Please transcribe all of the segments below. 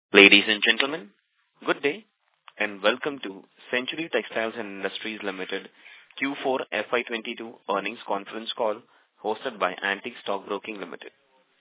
Ladies and gentlemen, good day, and welcome to Century Textiles and Industries Limited Q4 FY22 earnings conference call hosted by Antique Stock Broking Limited.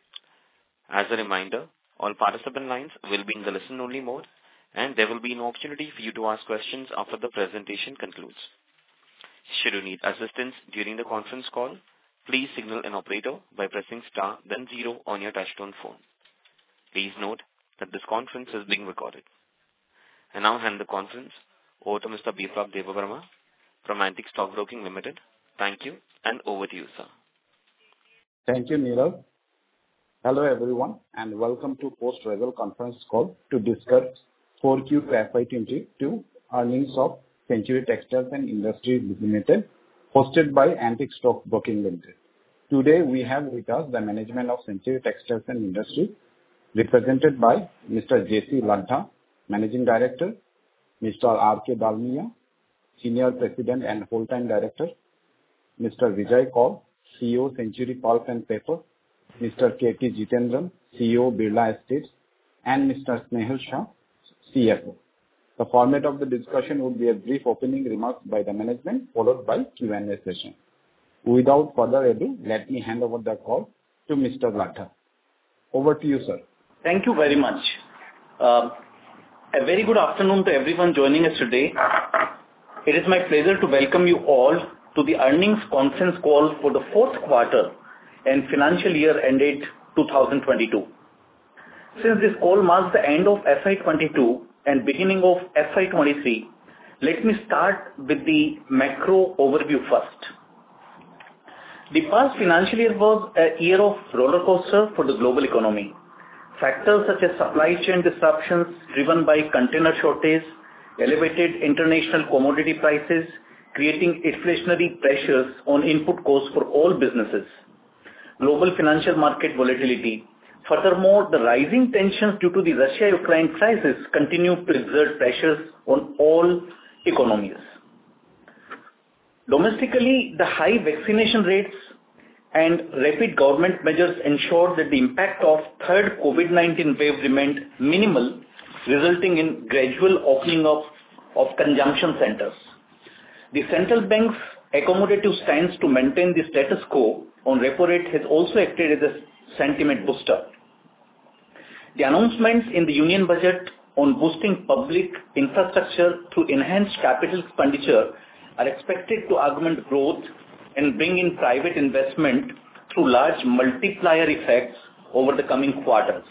As a reminder, all participant lines will be in the listen-only mode, and there will be an opportunity for you to ask questions after the presentation concludes. Should you need assistance during the conference call, please signal an operator by pressing star then 0 on your touchtone phone. Please note that this conference is being recorded. I now hand the conference over to Mr. Biplab Debbarma from Antique Stock Broking Limited. Thank you, and over to you, sir. Thank you, Neerav. Hello, everyone, and welcome to post-result conference call to discuss 4Q FY22 earnings of Century Textiles and Industries Limited, hosted by Antique Stock Broking Limited. Today, we have with us the management of Century Textiles and Industries, represented by Mr. J.C. Ladha, Managing Director, Mr. R.K. Dalmia, Senior President and Whole-Time Director, Mr. Vijay Kaul, CEO, Century Pulp and Paper, Mr. K.T. Jitendran, CEO, Birla Estates, and Mr. Snehal Shah, CFO. The format of the discussion would be a brief opening remarks by the management, followed by Q&A session. Without further ado, let me hand over the call to Mr. Ladha. Over to you, sir. Thank you very much. A very good afternoon to everyone joining us today. It is my pleasure to welcome you all to the earnings conference call for the fourth quarter and financial year ended 2022. Since this call marks the end of FY22 and beginning of FY23, let me start with the macro overview first. The past financial year was a year of roller coaster for the global economy. Factors such as supply chain disruptions driven by container shortage, elevated international commodity prices, creating inflationary pressures on input costs for all businesses. Global financial market volatility. Furthermore, the rising tensions due to the Russia-Ukraine crisis continue to exert pressures on all economies. Domestically, the high vaccination rates and rapid government measures ensured that the impact of third COVID-19 wave remained minimal, resulting in gradual opening up of consumption centers. The central bank's accommodative stance to maintain the status quo on repo rate has also acted as a sentiment booster. The announcements in the Union Budget on boosting public infrastructure through enhanced capital expenditure are expected to augment growth and bring in private investment through large multiplier effects over the coming quarters.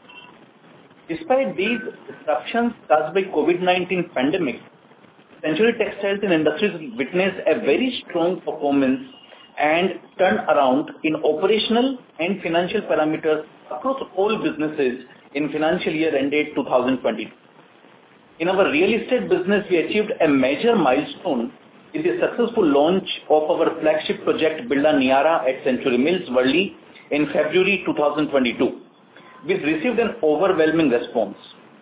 Despite these disruptions caused by COVID-19 pandemic, Century Textiles and Industries witnessed a very strong performance and turnaround in operational and financial parameters across all businesses in financial year ended 2020. In our real estate business, we achieved a major milestone with the successful launch of our flagship project Birla Niyaara at Century Mills, Worli in February 2022, which received an overwhelming response.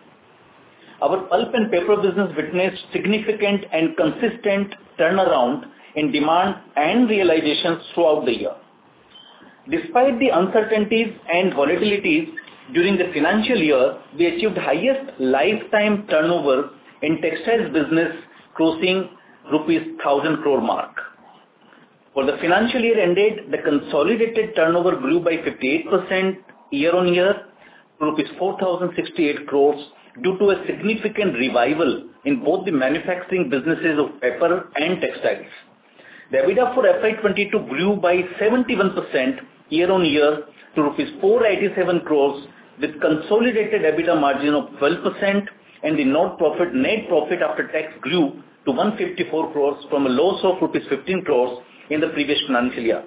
Our pulp and paper business witnessed significant and consistent turnaround in demand and realizations throughout the year. Despite the uncertainties and volatilities during the financial year, we achieved highest lifetime turnover in textiles business, crossing rupees 1,000 crore mark. For the financial year ended, the consolidated turnover grew by 58% year-on-year to rupees 4,068 crores due to a significant revival in both the manufacturing businesses of paper and textiles. The EBITDA for FY22 grew by 71% year-on-year to rupees 487 crores with consolidated EBITDA margin of 12%, and the net profit after tax grew to 154 crores from a loss of rupees 15 crores in the previous financial year.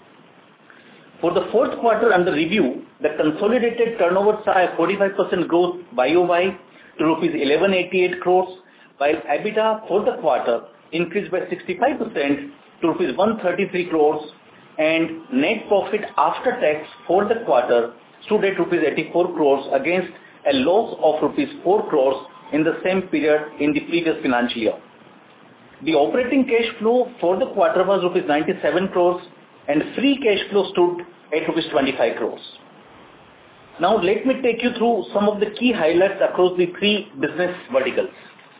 For the fourth quarter under review, the consolidated turnover saw a 45% growth YOY to rupees 1188 crores, while EBITDA for the quarter increased by 65% to rupees 133 crores, and net profit after tax for the quarter stood at rupees 84 crores against a loss of rupees 4 crores in the same period in the previous financial year. The operating cash flow for the quarter was rupees 97 crores and free cash flow stood at rupees 25 crores. Now let me take you through some of the key highlights across the three business verticals.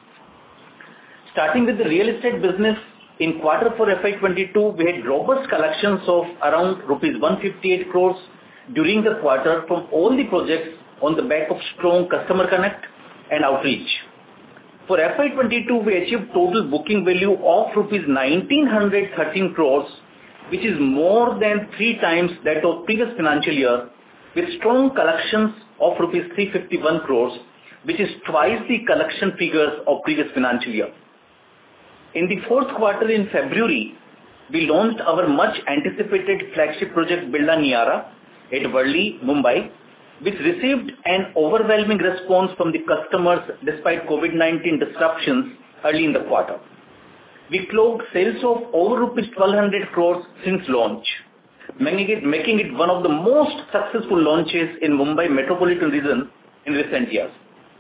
Starting with the real estate business, in quarter 4 FY22, we had robust collections of around rupees 158 crores during the quarter from all the projects on the back of strong customer connect and outreach. For FY22, we achieved total booking value of rupees 1913 crores, which is more than 3 times that of previous financial year, with strong collections of rupees 351 crores, which is twice the collection figures of previous financial year. In the fourth quarter in February, we launched our much anticipated flagship project Birla Niyaara at Worli, Mumbai, which received an overwhelming response from the customers despite COVID-19 disruptions early in the quarter. We clocked sales of over rupees 1200 crores since launch, making it one of the most successful launches in Mumbai metropolitan region in recent years.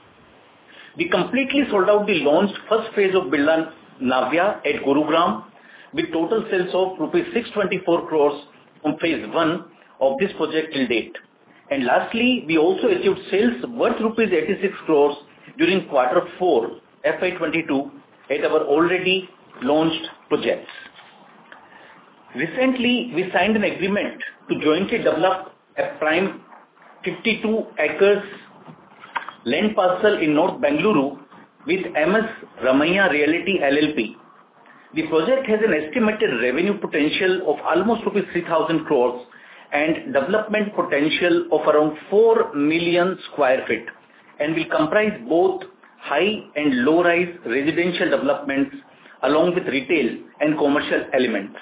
We completely sold out the launched first phase of Birla Navya at Gurugram with total sales of rupees 624 crores on phase 1 of this project till date. And lastly, we also achieved sales worth rupees 86 crores during quarter 4 FY22 at our already launched projects. Recently, we signed an agreement to jointly develop a prime 52 acres land parcel in North Bengaluru with MS Ramaiah Realty LLP. The project has an estimated revenue potential of almost rupees 3,000 crores and development potential of around 4 million square feet and will comprise both high and low-rise residential developments along with retail and commercial elements.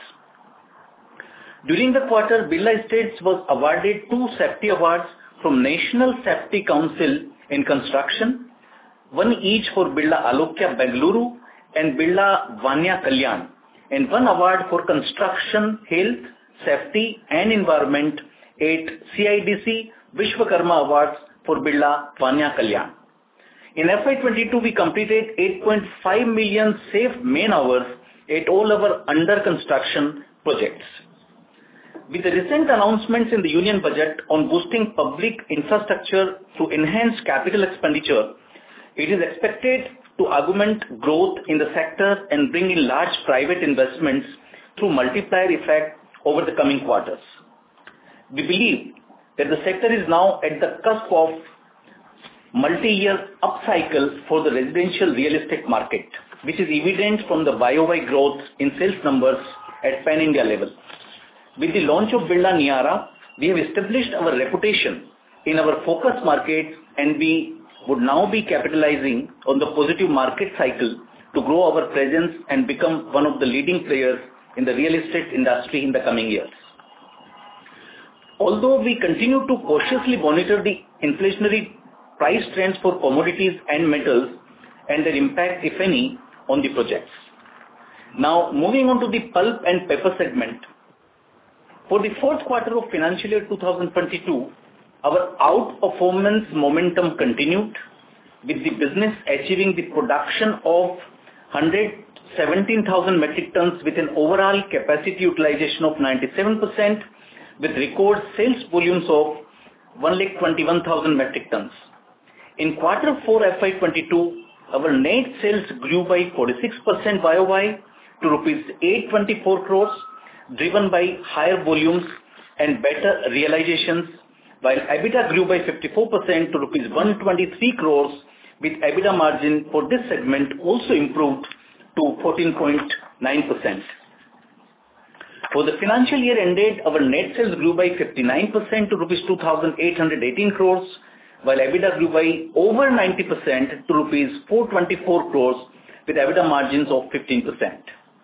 During the quarter, Birla Estates was awarded 2 safety awards from National Safety Council in Construction, one each for Birla Alokya Bengaluru and Birla Vanya Kalyan, and 1 award for Construction, Health, Safety and Environment at CIDC Vishwakarma Awards for Birla Vanya Kalyan. In FY22, we completed 8.5 million safe man hours at all our under construction projects. With the recent announcements in the Union Budget on boosting public infrastructure through enhanced capital expenditure, it is expected to augment growth in the sector and bring in large private investments through multiplier effect over the coming quarters. We believe that the sector is now at the cusp of multi-year upcycle for the residential real estate market, which is evident from the YOY growth in sales numbers at pan-India level. With the launch of Birla Niyaara, we have established our reputation in our focus markets and we would now be capitalizing on the positive market cycle to grow our presence and become one of the leading players in the real estate industry in the coming years. Although we continue to cautiously monitor the inflationary price trends for commodities and metals and their impact, if any, on the projects. Now, moving on to the pulp and paper segment. For the fourth quarter of financial year 2022, our outperformance momentum continued, with the business achieving the production of 117,000 metric tons with an overall capacity utilization of 97%, with record sales volumes of 121,000 metric tons. In quarter 4 FY22, our net sales grew by 46% YOY to rupees 824 crores, driven by higher volumes and better realizations, while EBITDA grew by 54% to rupees 123 crores, with EBITDA margin for this segment also improved to 14.9%. For the financial year ended, our net sales grew by 59% to rupees 2,818 crores, while EBITDA grew by over 90% to rupees 424 crores, with EBITDA margins of 15%.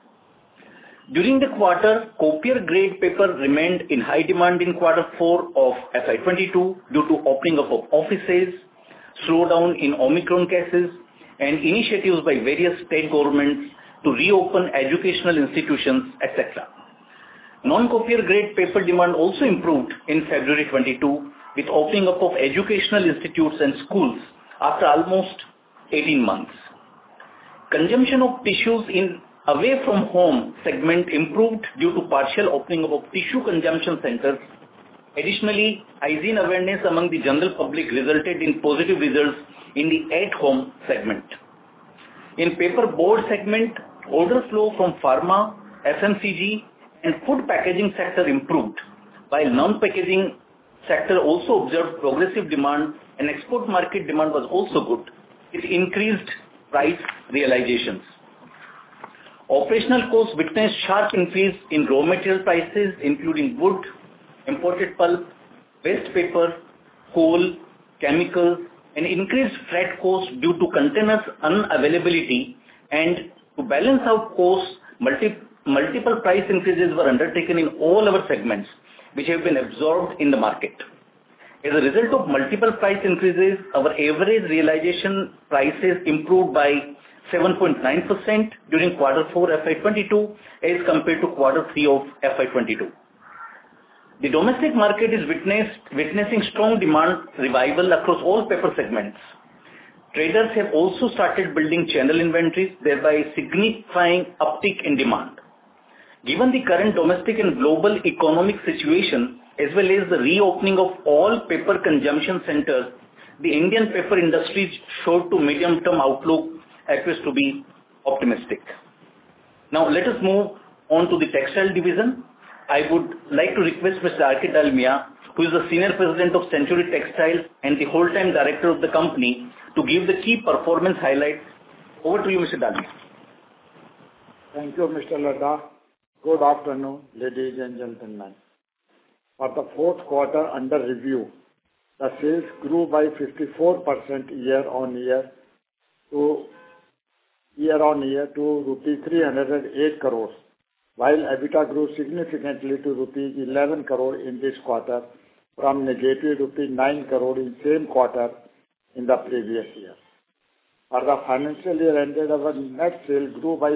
During the quarter, copier grade paper remained in high demand in quarter 4 of FY22 due to opening up of offices, slowdown in Omicron cases, and initiatives by various state governments to reopen educational institutions, etc. Non-copier grade paper demand also improved in February 22 with opening up of educational institutes and schools after almost 18 months. Consumption of tissues in away from home segment improved due to partial opening up of tissue consumption centers Additionally, hygiene awareness among the general public resulted in positive results in the at-home segment. In paper board segment, order flow from pharma, FMCG and food packaging sector improved, while non-packaging sector also observed progressive demand and export market demand was also good. It increased price realizations. Operational costs witnessed sharp increase in raw material prices, including wood, imported pulp, waste paper, coal, chemicals, and increased freight costs due to containers unavailability, and to balance out costs, multiple price increases were undertaken in all our segments, which have been absorbed in the market. As a result of multiple price increases, our average realization prices improved by 7.9% during quarter 4 FY22 as compared to quarter 3 of FY22. The domestic market is witnessing strong demand revival across all paper segments. Traders have also started building channel inventories, thereby signifying uptick in demand. Given the current domestic and global economic situation, as well as the reopening of all paper consumption centers, the Indian paper industry's short to medium-term outlook appears to be optimistic. Now, let us move on to the textile division. I would like to request Mr. R.K. Dalmia, who is the Senior President of Century Textiles and the whole-time Director of the company, to give the key performance highlights. Over to you, Mr. Dalmia. Thank you, Mr. Ladda. Good afternoon, ladies and gentlemen. For the fourth quarter under review, the sales grew by 54% year-on-year to rupees 308 crores, while EBITDA grew significantly to rupees 11 crore in this quarter from negative rupees 9 crore in same quarter in the previous year. For the financial year ended, our net sales grew by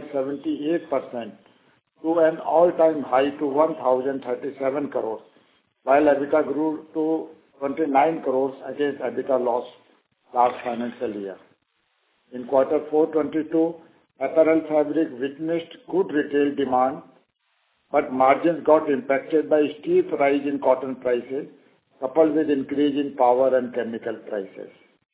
78% to an all-time high to 1,037 crores, while EBITDA grew to 29 crores against EBITDA loss last financial year. In quarter 4/22, apparel fabric witnessed good retail demand, but margins got impacted by steep rise in cotton prices, coupled with increase in power and chemical prices.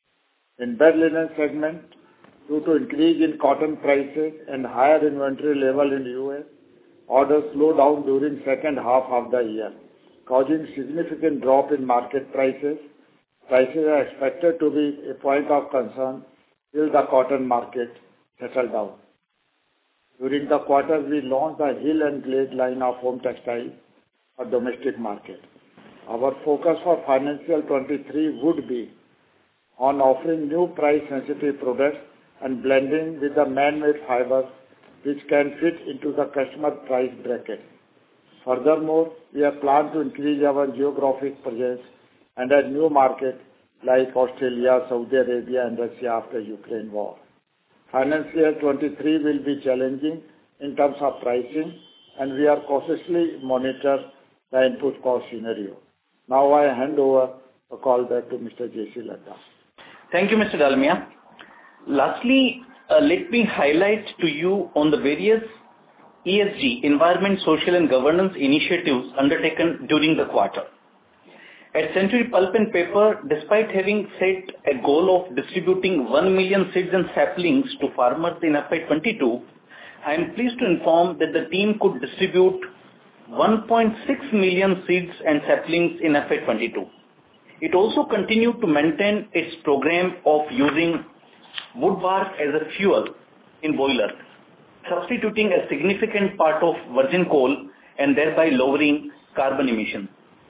In bed linen segment, due to increase in cotton prices and higher inventory level in US, orders slowed down during second half of the year, causing significant drop in market prices. Prices are expected to be a point of concern till the cotton market settle down. During the quarter, we launched the Hill and Glade line of home textiles for domestic market. Our focus for financial 23 would be on offering new price-sensitive products and blending with the man-made fibers which can fit into the customer price bracket. Furthermore, we have planned to increase our geographic presence and add new markets like Australia, Saudi Arabia and Russia after Ukraine war. Financial year 23 will be challenging in terms of pricing, and we are cautiously monitor the input cost scenario. Now I hand over the call back to Mr. J.C. Ladda. Thank you, Mr. Dalmia. Lastly, let me highlight to you on the various ESG, environment, social and governance initiatives undertaken during the quarter. At Century Pulp and Paper, despite having set a goal of distributing 1 million seeds and saplings to farmers in FY22, I am pleased to inform that the team could distribute 1.6 million seeds and saplings in FY22. It also continued to maintain its program of using wood bark as a fuel in boilers, substituting a significant part of virgin coal and thereby lowering carbon emissions.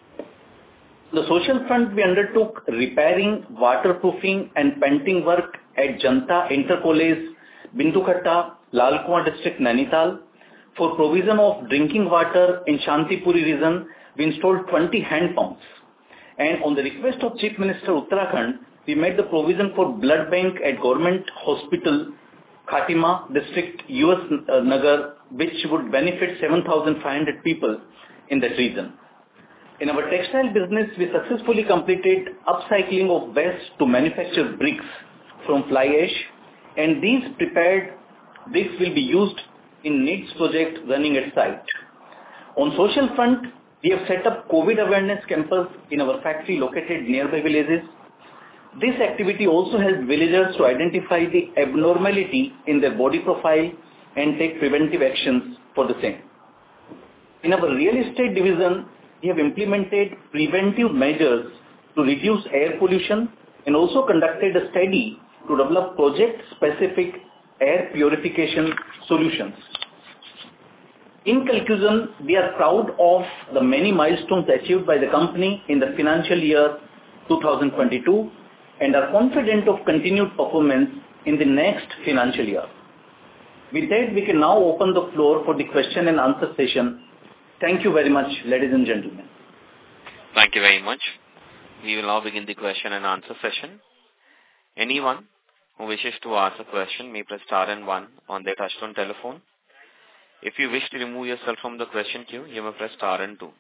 On the social front, we undertook repairing, waterproofing and painting work at Janta Inter College, Bindukhatta, Lal Kuan district, Nainital. For provision of drinking water in Shantipuri region, we installed 20 hand pumps. And on the request of Chief Minister Uttarakhand, we made the provision for blood bank at Government Hospital, Khatima district, US Nagar, which would benefit 7,500 people in that region. In our textile business, we successfully completed upcycling of waste to manufacture bricks from fly ash, and these prepared bricks will be used in NEEDS project running at site. On social front, We have set up COVID awareness campus in our factory located nearby villages. This activity also helps villagers to identify the abnormality in their body profile and take preventive actions for the same. In our real estate division, we have implemented preventive measures to reduce air pollution and also conducted a study to develop project-specific air purification solutions. In conclusion, we are proud of the many milestones achieved by the company in the financial year 2022 and are confident of continued performance in the next financial year. With that, we can now open the floor for the question and answer session. Thank you very much, ladies and gentlemen. Thank you very much. We will now begin the question and answer session. Anyone who wishes to ask a question may press star and one on their touchtone telephone. If you wish to remove yourself from the question queue, you may press star and two.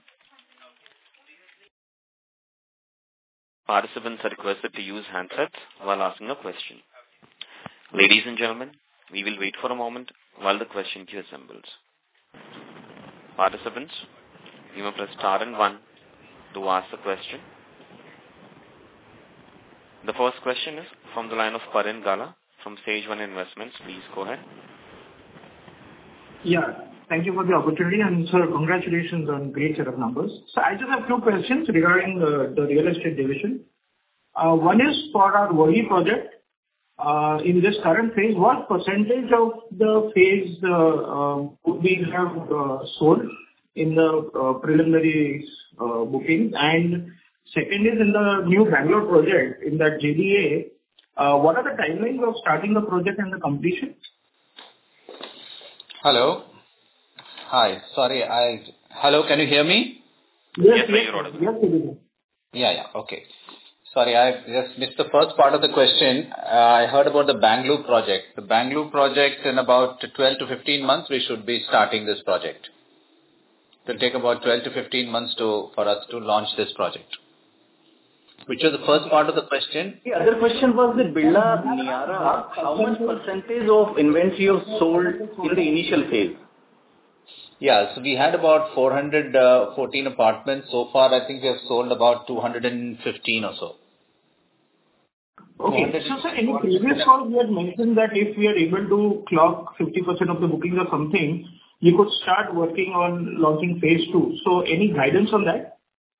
Participants are requested to use handsets while asking a question. Ladies and gentlemen, we will wait for a moment while the question queue assembles. Participants, you may press star and one to ask a question. The first question is from the line of Parin Gala from Sage One Investments. Please go ahead. Yeah, thank you for the opportunity, and sir, congratulations on great set of numbers. So I just have two questions regarding the real estate division. One is for our Worli project. In this current phase, what percentage of the phase would we have sold in the preliminary booking? And second is in the new Bangalore project, in that JDA, what are the timelines of starting the project and the completion? Hello. Hi. Sorry, Hello, can you hear me? Yes, Yes. Yeah. Okay. Sorry, I just missed the first part of the question. I heard about the Bangalore project. The Bangalore project, in about 12 to 15 months, we should be starting this project. It will take about 12 to 15 months for us to launch this project. Which was the first part of the question? The other question was the Birla Niyaara. How much percentage of inventory you have sold in the initial phase? Yeah, so we had about 414 apartments. So far, I think we have sold about 215 or so. Okay. So, sir, in the previous call, you had mentioned that if we are able to clock 50% of the bookings or something, you could start working on launching phase 2. So, any guidance on that?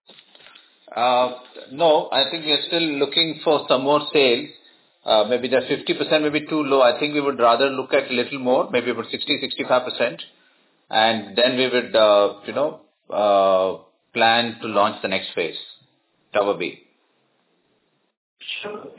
No, I think we are still looking for some more sales. Maybe the 50% may be too low. I think we would rather look at a little more, maybe about 60-65%. And then we would, plan to launch the next phase, Tower B. Sure.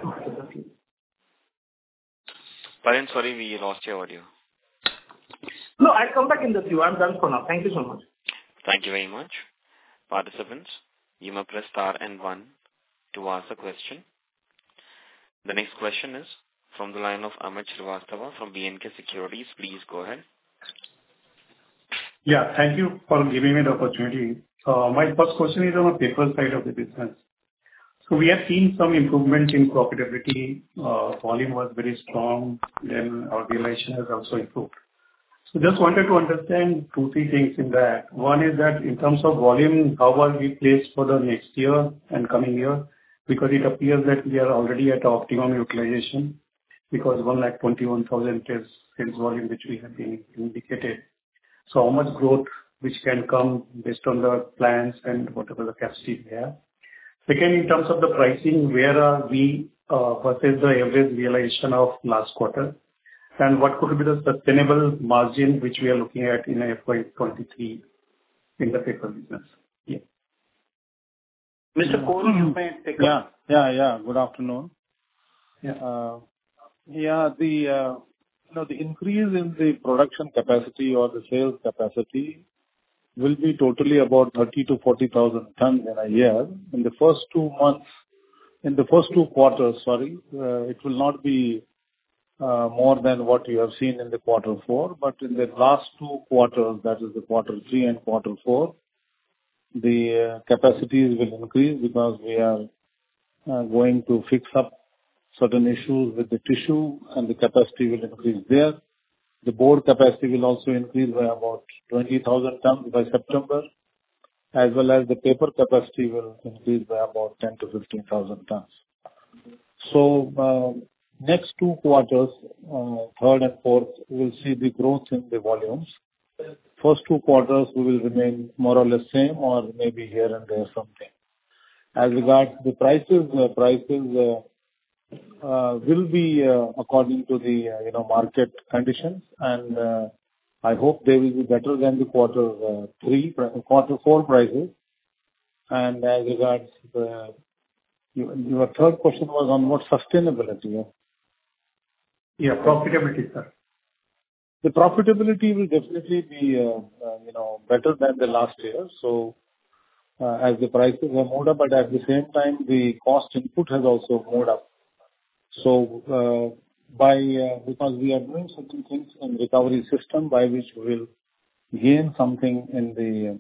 Parin, sorry, we lost your audio. No, I'll come back in the queue. I'm done for now. Thank you so much. Thank you very much. Participants, you may press star and one to ask a question. The next question is from the line of Amit Srivastava from B&K Securities. Please go ahead. Yeah, thank you for giving me the opportunity. My first question is on the paper side of the business. So we have seen some improvement in profitability. Volume was very strong, then our realization has also improved. So just wanted to understand 2-3 things in that. One is that in terms of volume, how are we placed for the next year and coming year? Because it appears that we are already at optimum utilization, because 121,000 is sales volume which we have been indicated. So how much growth which can come based on the plans and whatever the capacity we have? Second, in terms of the pricing, where are we versus the average realization of last quarter? And what could be the sustainable margin which we are looking at in FY23 in the paper business? Yeah. Mr. Koul, you may take up. Yeah. Good afternoon. Yeah. The increase in the production capacity or the sales capacity will be totally about 30 to 40,000 tons in a year. In the first 2 quarters, it will not be more than what you have seen in the quarter 4, but in the last 2 quarters, that is the quarter 3 and quarter 4, the capacities will increase because we are going to fix up certain issues with the tissue, and the capacity will increase there. The board capacity will also increase by about 20,000 tons by September. as well as the paper capacity will increase by about 10 to 15,000 tons. So next 2 quarters, third and fourth, we'll see the growth in the volumes. First 2 quarters, we will remain more or less same or maybe here and there something. As regards the prices will be according to the market conditions, and I hope they will be better than the quarter 4 prices. And as regards your third question was on what sustainability. Yeah, profitability, sir. The profitability will definitely be better than the last year. So as the prices have moved up, but at the same time the cost input has also moved up. So because we are doing certain things in recovery system by which we will gain something in the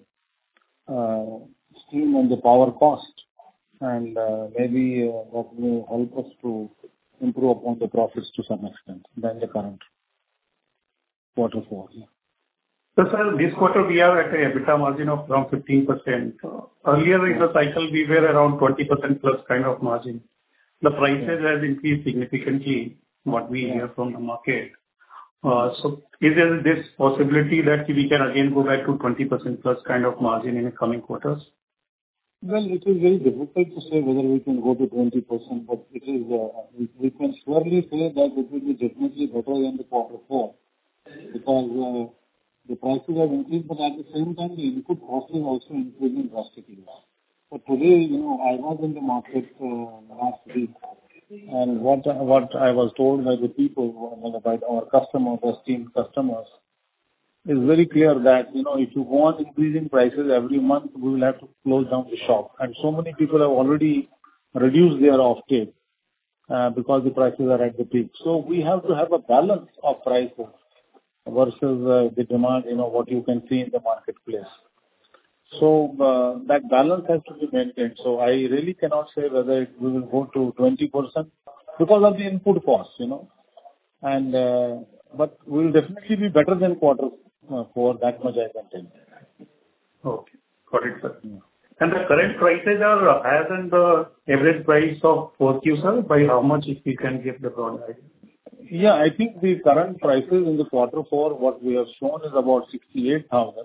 steam and the power cost, and maybe that will help us to improve upon the profits to some extent than the current quarter 4. Yeah. So, sir, this quarter we are at a EBITDA margin of around 15%. Earlier in the cycle, we were around 20% plus kind of margin. The prices has increased significantly, what we hear from the market. So is there this possibility that we can again go back to 20% plus kind of margin in the coming quarters? Well, it is very difficult to say whether we can go to 20%, but it is we can surely say that it will be definitely better than the quarter 4, because the prices have increased, but at the same time the input cost is also increasing drastically. So today, I was in the market last week, and what I was told by the people, by our customers, esteemed customers, is very clear that if you go on increasing prices every month, we will have to close down the shop. And so many people have already reduced their offtake because the prices are at the peak. So we have to have a balance of prices versus the demand, what you can see in the marketplace. So that balance has to be maintained. So I really cannot say whether we will go to 20% because of the input costs, and but we will definitely be better than quarter 4. That much I can tell you. Okay, got it, sir. Yeah. And the current prices are higher than the average price of 4Q, sir. By how much, if we can give the broad idea? Yeah, I think the current prices in the quarter 4, what we have shown is about 68,000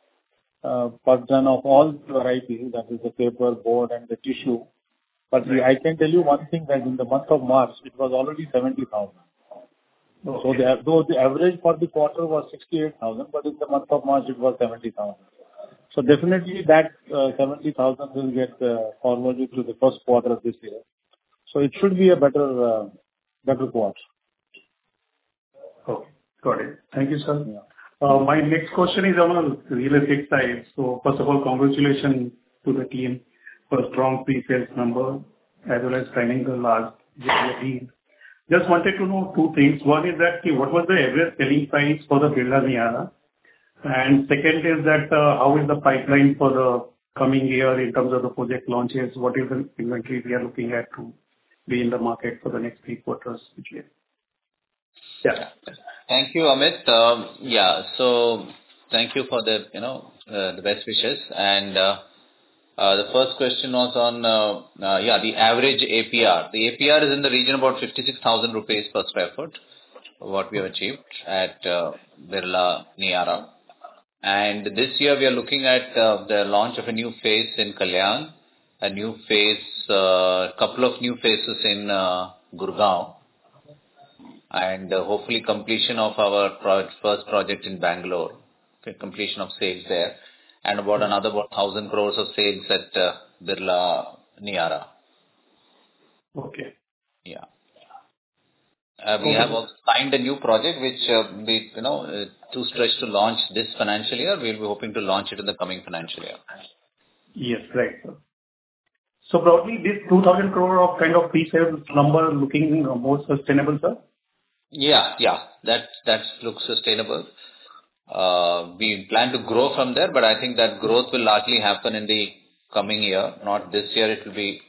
per ton of all varieties, that is the paper, board and the tissue. But I can tell you one thing, that in the month of March, it was already 70,000. Okay. So though the average for the quarter was 68,000, but in the month of March, it was 70,000. So definitely that 70,000 will get forwarded to the first quarter of this year. So it should be a better quarter. Okay, got it. Thank you, sir. Yeah. My next question is on the real estate side. So first of all, congratulations to the team for a strong pre-sales number as well as signing the large deal. Just wanted to know 2 things. One is that what was the average selling price for the Birla Niyaara? And second is that how is the pipeline for the coming year in terms of the project launches? What is the inventory we are looking at to be in the market for the next 3 quarters each year? Yeah. Thank you, Amit. So thank you for the the best wishes. And the first question was on the average APR. The APR is in the region about 56,000 rupees per square foot, what we have achieved at Birla Niyaara. And this year we are looking at the launch of a new phase in Kalyan, a new phase, couple of new phases in Gurgaon, and hopefully completion of our first project in Bangalore, completion of sales there, and about 1,000 crores of sales at Birla Niyaara. Okay. Yeah. We have also signed a new project which we too stretched to launch this financial year. We'll be hoping to launch it in the coming financial year. Yes, right, sir. So probably this 2,000 crore of kind of pre-sales number looking more sustainable, sir? Yeah, that looks sustainable. We plan to grow from there, but I think that growth will largely happen in the coming year, not this year. It will be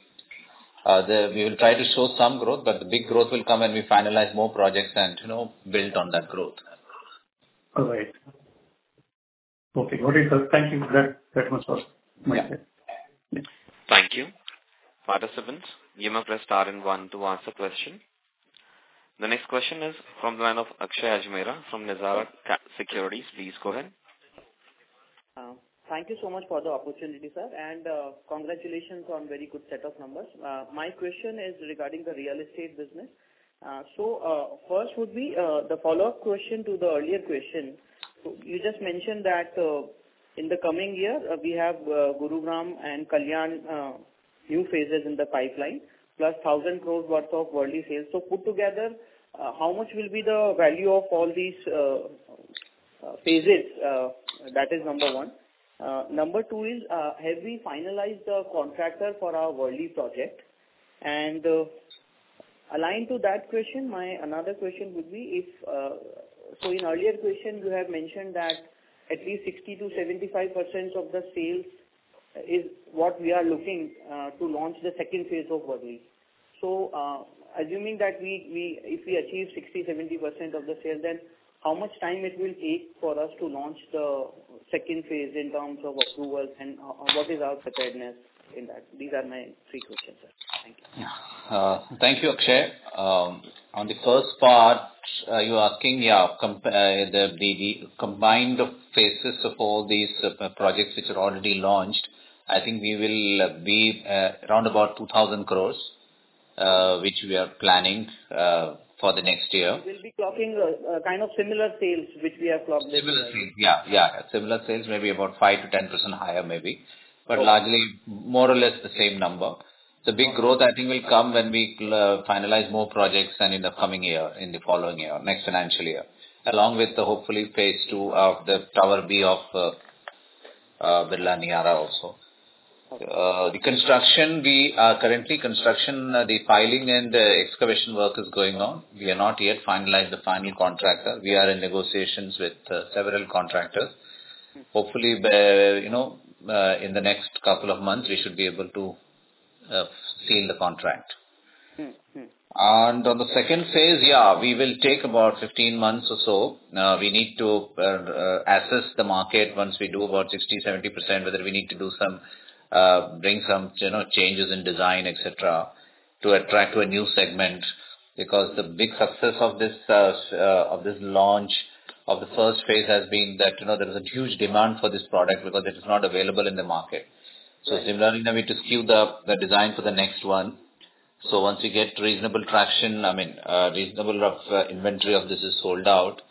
we will try to show some growth, but the big growth will come when we finalize more projects and build on that growth. All right. Okay, got it, sir. Thank you. That much was. Thank you. Participants, you may press star and one to ask a question. The next question is from the line of Akshay Ajmera from Nizara Securities. Please go ahead. Thank you so much for the opportunity, sir, and congratulations on very good set of numbers. My question is regarding the real estate business. First would be the follow-up question to the earlier question. So you just mentioned that in the coming year we have Gurugram and Kalyan new phases in the pipeline, plus 1,000 crores worth of Worli sales. So put together, how much will be the value of all these phases? That is number one. Number two is, have we finalized the contractor for our Worli project? And aligned to that question, my another question would be if, so in earlier question you have mentioned that at least 60 to 75% of the sales is what we are looking to launch the second phase of Worli. So assuming that if we achieve 60-70% of the sales, then how much time it will take for us to launch the second phase in terms of approvals, and what is our preparedness in that? These are my three questions, sir. Thank you. Thank you, Akshay. On the first part, you're asking, the combined phases of all these projects which are already launched. I think we will be around about 2,000 crores, which we are planning for the next year. We'll be clocking kind of similar sales which we have clocked this year. Similar sales, similar sales, maybe about 5 to 10% higher maybe, but largely more or less the same number. The big growth I think will come when we finalize more projects and in the coming year, in the following year, next financial year, along with the hopefully phase 2 of the Tower B of Birla Niara also. The construction, we are currently the piling and the excavation work is going on. We are not yet finalized the final contractor. We are in negotiations with several contractors. Hopefully, in the next couple of months, we should be able to seal the contract. And on the second phase, we will take about 15 months or so. We need to assess the market once we do about 60-70%, whether we need to do some bring some changes in design, etc., to attract to a new segment, because the big success of this launch of the first phase has been that there is a huge demand for this product because it is not available in the market. So similarly, now we need to skew the design for the next one. So once we get reasonable traction, reasonable inventory of this is sold out.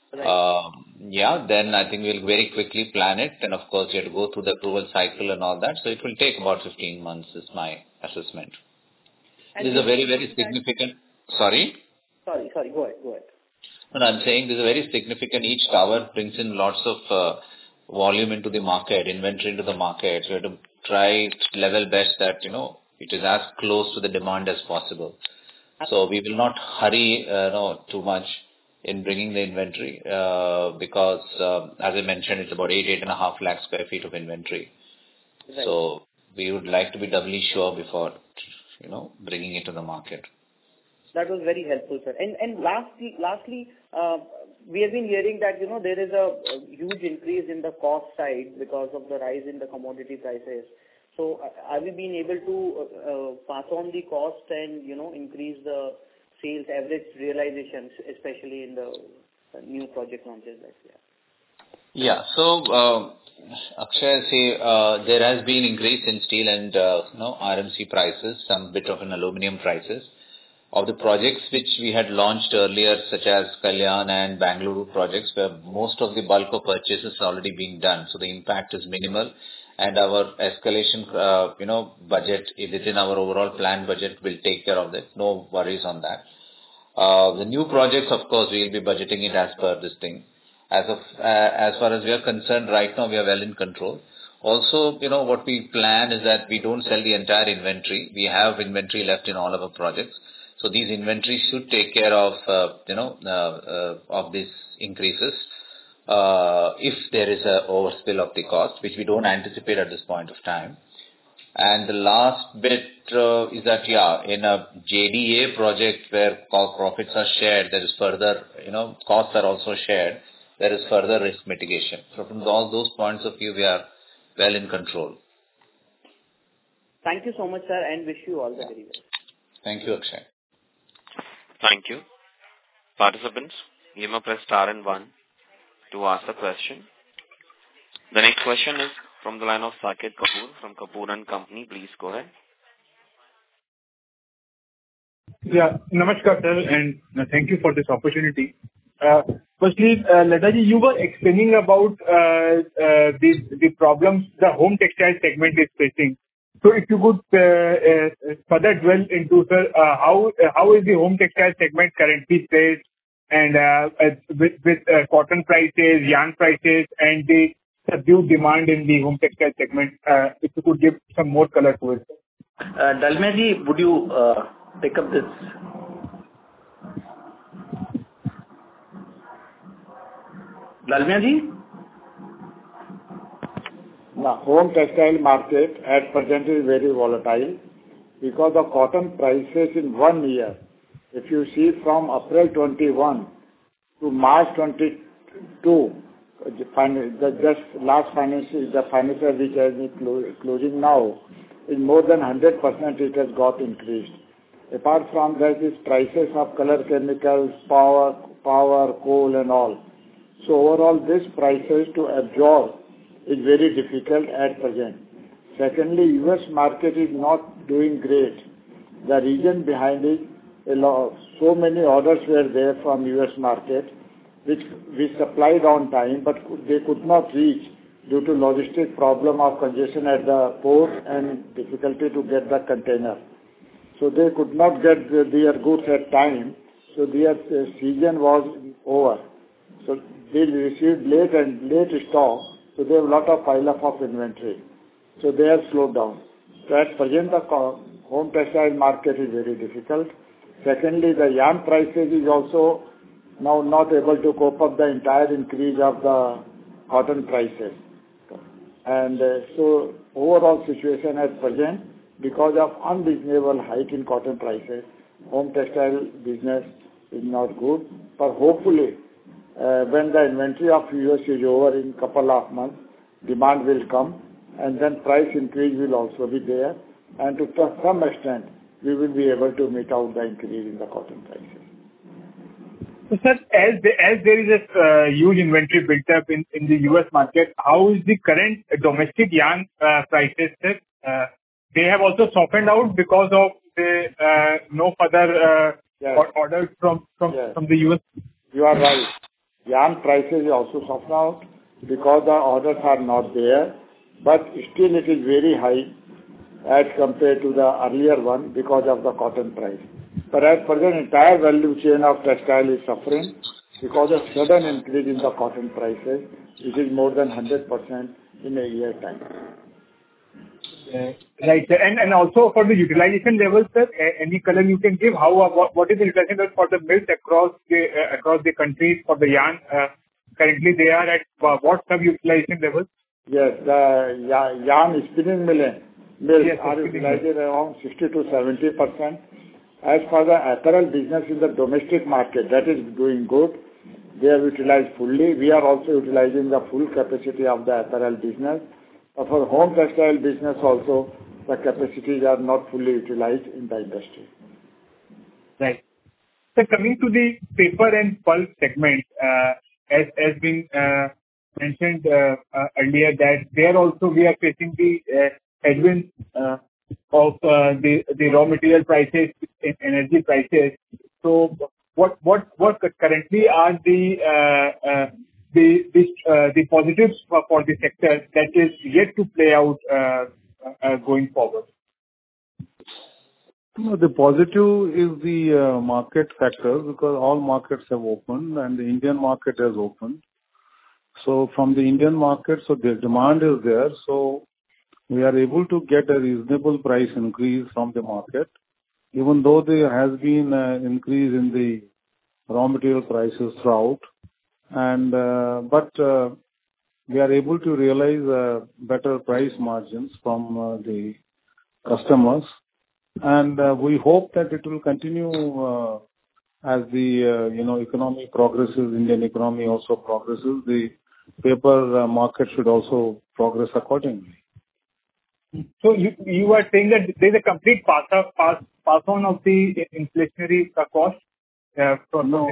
Then I think we'll very quickly plan it, and of course you have to go through the approval cycle and all that, so it will take about 15 months is my assessment. This is a very, very significant... Sorry, go ahead. No, I'm saying this is a very significant, each tower brings in lots of volume into the market, inventory into the market, so we have to try level best that, it is as close to the demand as possible. So we will not hurry too much in bringing the inventory because, as I mentioned, it's about 8.5 lakh square feet of inventory. Right. So we would like to be doubly sure before, bringing it to the market. That was very helpful, sir. And lastly, we have been hearing that, there is a huge increase in the cost side because of the rise in the commodity prices. So are we being able to pass on the cost and, increase the sales average realizations, especially in the new project launches like that? So Akshay, there has been increase in steel and RMC prices, some bit of an aluminum prices. Of the projects which we had launched earlier, such as Kalyan and Bangalore projects, where most of the bulk of purchases are already being done, so the impact is minimal, and our escalation, budget within our overall planned budget will take care of that. No worries on that. The new projects, of course, we will be budgeting it as per this thing. As far as we are concerned, right now we are well in control. Also, what we plan is that we don't sell the entire inventory. We have inventory left in all of our projects. So these inventories should take care of, of these increases. If there is a overspill of the cost, which we don't anticipate at this point of time. And the last bit is that, in a JDA project where profits are shared, there is further, costs are also shared, there is further risk mitigation. So from all those points of view, we are well in control. Thank you so much, sir, and wish you all the very best. Thank you, Akshay. Thank you. Participants, you may press star and 1 to ask a question. The next question is from the line of Saket Kapoor from Kapoor and Company. Please go ahead. Yeah, namaskar, sir, and thank you for this opportunity. Firstly, Lataji, you were explaining about the problems the home textile segment is facing. So if you could further dwell into, sir, how is the home textile segment currently placed, and with cotton prices, yarn prices, and the subdued demand in the home textile segment, if you could give some more color to it. Dalmia ji, would you take up this? Dalmia ji? The home textile market at present is very volatile because the cotton prices in 1 year, if you see from April 21 to March 22, the just last financial, the financial which has been closing now, is more than 100% it has got increased. Apart from that, is prices of color chemicals, power, coal and all. So overall, this prices to absorb is very difficult at present. Secondly, US market is not doing great. The reason behind it, so many orders were there from US market, which we supplied on time, but they could not reach due to logistic problem of congestion at the port and difficulty to get the container. So they could not get their goods at time, so their season was over. So they received late stock, so they have a lot of pile-up of inventory. So they have slowed down. So at present, the home textile market is very difficult. Secondly, the yarn prices is also now not able to cope up the entire increase of the cotton prices. And so overall situation at present, because of unreasonable hike in cotton prices, home textile business is not good. But hopefully, when the inventory of US is over in couple of months, demand will come, and then price increase will also be there, and to some extent, we will be able to meet out the increase in the cotton prices. So, sir, as there is a huge inventory built up in the US market, how is the current domestic yarn prices, sir? They have also softened out because of the no further orders from the US. You are right. Yarn prices also softened out because the orders are not there, but still it is very high as compared to the earlier one because of the cotton price. But at present, entire value chain of textile is suffering because of sudden increase in the cotton prices. It is more than 100% in a year time. Right, sir. And also for the utilization levels, sir, any color you can give? What is the utilization level for the mills across the country for the yarn? Currently, they are at what sub-utilization levels? Yes, the yarn spinning mills are utilizing around 60 to 70%. As for the apparel business in the domestic market, that is doing good. They are utilized fully. We are also utilizing the full capacity of the apparel business. But for home textile business also, the capacities are not fully utilized in the industry. Right. So coming to the paper and pulp segment, as been mentioned earlier, that there also we are facing the headwinds of the raw material prices, energy prices. So what currently are the positives for the sector that is yet to play out going forward? No, the positive is the market factor, because all markets have opened and the Indian market has opened. So from the Indian market, so the demand is there. So we are able to get a reasonable price increase from the market, even though there has been an increase in the raw material prices throughout. And but we are able to realize better price margins from the customers. And we hope that it will continue as the economy progresses. Indian economy also progresses. The paper market should also progress accordingly. So you are saying that there is a complete pass on of the inflationary cost from No,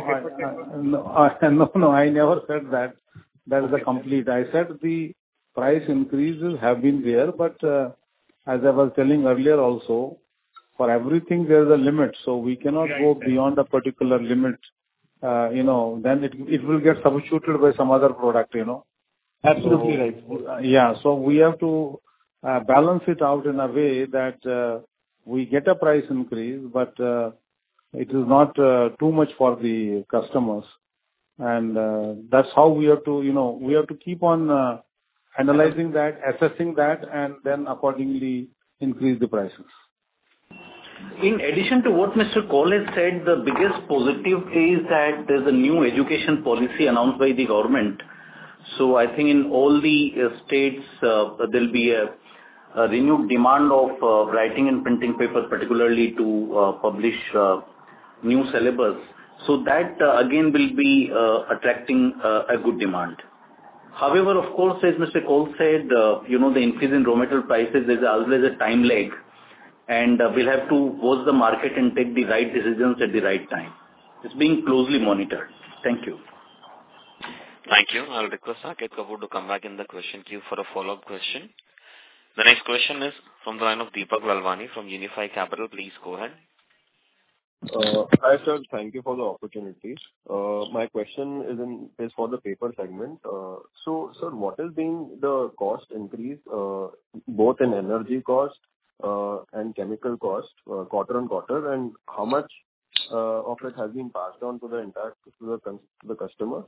I never said that. That is the complete. I said the price increases have been there, but as I was telling earlier also, for everything there is a limit, so we cannot go beyond a particular limit. Then it will get substituted by some other product. Absolutely right. Yeah. So we have to balance it out in a way that we get a price increase, but it is not too much for the customers. And that's how we have to, we have to keep on analyzing that, assessing that, and then accordingly increase the prices. In addition to what Mr. Kaul has said, the biggest positive is that there's a new education policy announced by the government. So I think in all the states, there'll be a renewed demand of writing and printing paper, particularly to publish new syllabus. So that again will be attracting a good demand. However, of course, as Mr. Kaul said, the increase in raw material prices, there's always a time lag, and we'll have to watch the market and take the right decisions at the right time. It's being closely monitored. Thank you. Thank you. I'll request Saket Kapoor to come back in the question queue for a follow-up question. The next question is from the line of Deepak Lalwani from Unifi Capital. Please go ahead. Hi, sir. Thank you for the opportunity. My question is for the paper segment. So, sir, what has been the cost increase, both in energy cost and chemical cost, quarter on quarter, and how much of it has been passed on to the customer?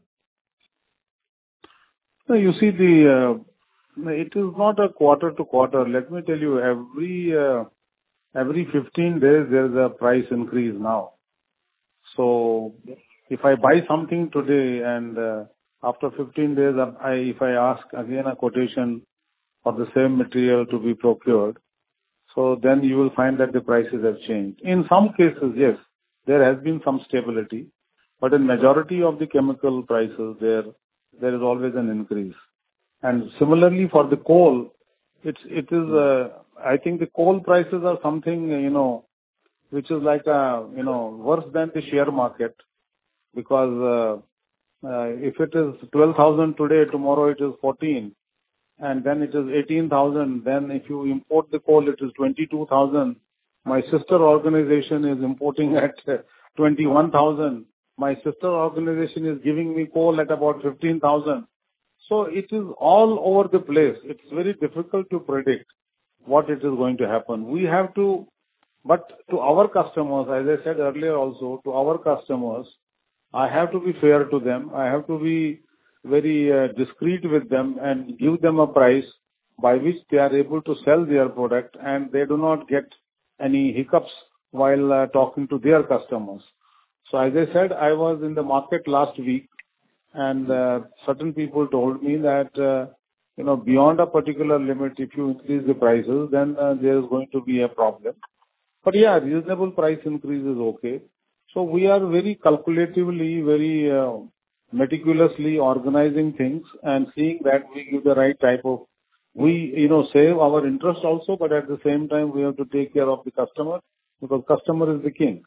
So you see, it is not a quarter to quarter. Let me tell you, every 15 days there is a price increase now. So if I buy something today and after 15 days, if I ask again a quotation for the same material to be procured, so then you will find that the prices have changed. In some cases, yes, there has been some stability, but in majority of the chemical prices, there is always an increase. And similarly for the coal, it is I think the coal prices are something which is like worse than the share market, because if it is 12,000 today, tomorrow it is 14, and then it is 18,000. Then if you import the coal, it is 22,000. My sister organization is importing at 21,000. My sister organization is giving me coal at about 15,000. So it is all over the place. It's very difficult to predict what it is going to happen. We have to, but to our customers, as I said earlier also, to our customers, I have to be fair to them. I have to be very discreet with them and give them a price by which they are able to sell their product and they do not get any hiccups while talking to their customers. So as I said, I was in the market last week, and certain people told me that beyond a particular limit, if you increase the prices, then there is going to be a problem. But yeah, reasonable price increase is okay. So we are very calculatively, very meticulously organizing things and seeing that we give the right type of, we save our interest also, but at the same time we have to take care of the customer, because customer is the king.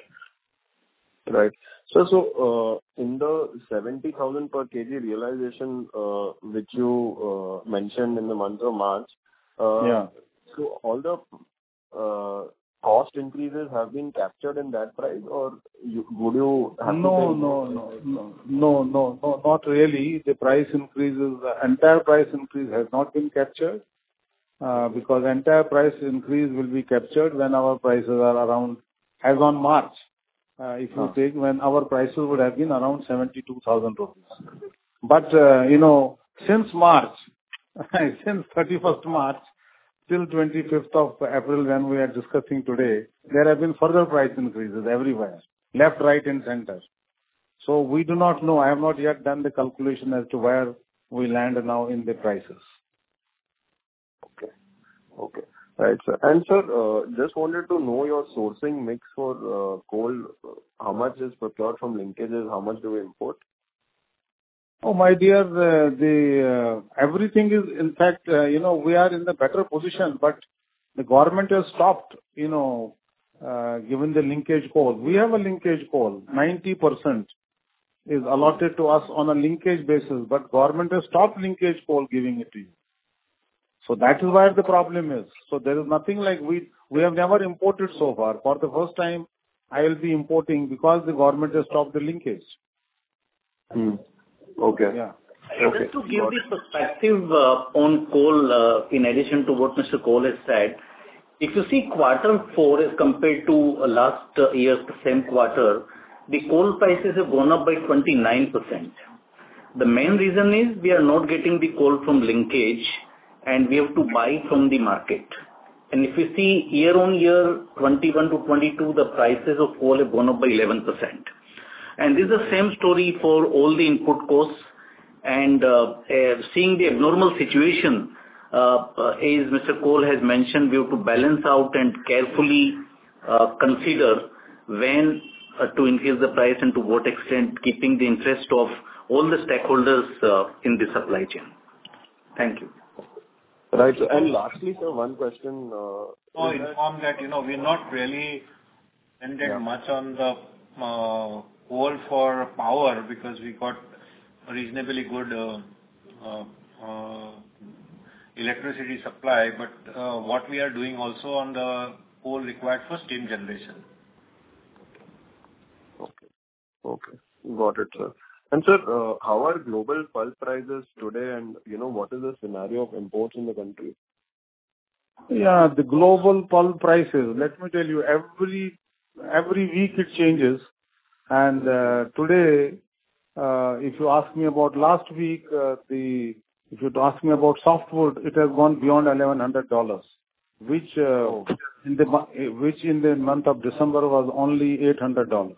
Right. So in the 70,000 per kg realization, which you mentioned in the month of March, yeah. So all the cost increases have been captured in that price, or would you have No, not really. The price increases, the entire price increase has not been captured, because entire price increase will be captured when our prices are around, as on March. If you take when our prices would have been around 72,000 rupees. But, since March, since 31st March till 25th of April when we are discussing today, there have been further price increases everywhere, left, right and center. So we do not know. I have not yet done the calculation as to where we land now in the prices. Okay. Right, sir. And sir, just wanted to know your sourcing mix for coal. How much is procured from linkages? How much do we import? Oh, my dear, everything is, in fact, we are in a better position, but the government has stopped, given the linkage coal. We have a linkage coal. 90% is allotted to us on a linkage basis, but government has stopped linkage coal giving it to you. So that is where the problem is. So there is nothing like we have never imported so far. For the first time, I will be importing because the government has stopped the linkage. Okay. Yeah. Just to give the perspective on coal, in addition to what Mr. Koul has said, if you see Q4 as compared to last year's same quarter, the coal prices have gone up by 29%. The main reason is we are not getting the coal from linkage and we have to buy from the market. And if you see year on year, 21 to 22, the prices of coal have gone up by 11%. And this is the same story for all the input costs. And seeing the abnormal situation, as Mr. Koul has mentioned, we have to balance out and carefully consider when to increase the price and to what extent, keeping the interest of all the stakeholders in the supply chain. Thank you. Right. And lastly, sir, one question. Inform that, we're not really dependent much on the coal for power because we got a reasonably good electricity supply, but what we are doing also on the coal required for steam generation. Okay. Got it, sir. And sir, how are global pulp prices today and, what is the scenario of imports in the country? Yeah, the global pulp prices, let me tell you, every week it changes. And today, if you ask me about last week, if you ask me about softwood, it has gone beyond $1,100, which in the month of December was only $800.